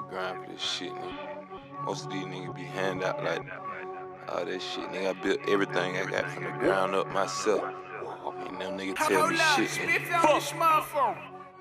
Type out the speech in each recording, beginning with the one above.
grind for this shit, nigga. Most of these niggas be hand out like all that shit, nigga. I built everything I got from the ground up myself. Ain't no nigga tell me shit, nigga. Fuck.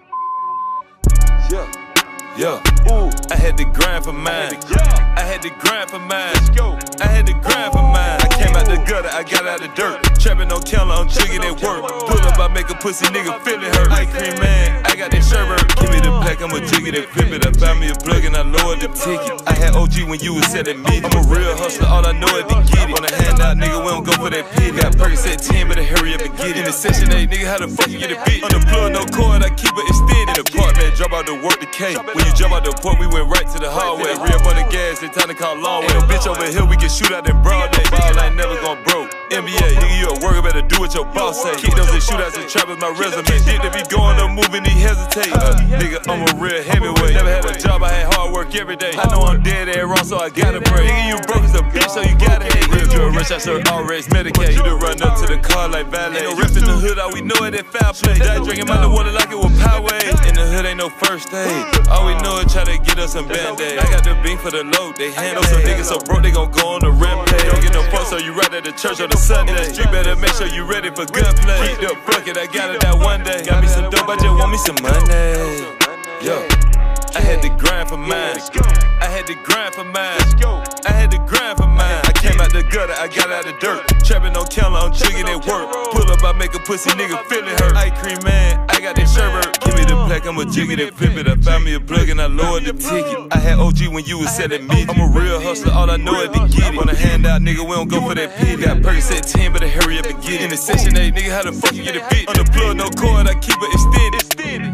Yeah. Ooh, I had to grind for mine. I had to grind for mine. Let's go. I had to grind for mine. I came out the gutter, I got out the dirt. Trapping on counter, I'm jigging at work. Pull up, I make a pussy nigga feeling hurt. Ice cream man, I got that sherbet. Give me the black, I'ma jig it and flip it. I found me a plug and I lowered the ticket. I had OG when you was selling me. I'm a real hustler, all I know is to get it. On a handout, nigga, we don't go for that pity. Got Percocet 10, better hurry up and get it. In the session 8, nigga, how the fuck you get a beat? On the plug, no cord, I keep it extended. Apartment, drop out to work the K. When you jump out the port, we went right to the hallway. Real on the gas, it's time to call long way. No bitch over here, we can shoot out in broad day. Ball ain't never gon' broke. NBA, nigga, you at work, better do what your boss say. Kick those and shootouts and trap is my resume. Shit to be going up, moving, he hesitate. Nigga, I'm a real heavyweight. Never had a job, I had hard work every day. I know I'm dead and wrong, so I gotta pray. Nigga, you broke as a bitch, so you gotta hate. Real drug rush, I serve all race Medicaid. You to run up to the car like valet. Ain't no rep in the hood, all we know is that foul play. Die drinking my water like it was Poway. In the hood ain't no first aid. All we know is try to get us some band-aid. I got the beam for the load, they handle some niggas so broke, they gon' go on the rampage. Don't get no fuck, so you right at the church on the Sunday. Street better make sure you ready for gunplay. Keep the bucket, I got it that one day. Got me some dope, I just want me some money. Yo, I had to grind for mine. I had to grind for mine. I had to grind for mine. I came out the gutter, I got out the dirt. Trapping on counter, I'm jigging at work. Pull up, I make a pussy nigga feeling hurt. Ice cream man, I got that sherbet. Give me the black, I'ma jig it and flip it. I found me a plug and I lowered the ticket. I had OG when you was selling me. I'm a real hustler, all I know is to get it. On a handout, nigga, we don't go for that pity. Got Percocet 10, better hurry up and get it. In the session 8, nigga, how the fuck you get a beat? On the plug, no cord, I keep it extended.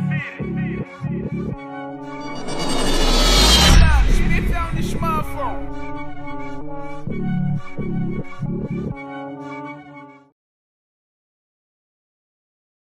Spit on the smartphone.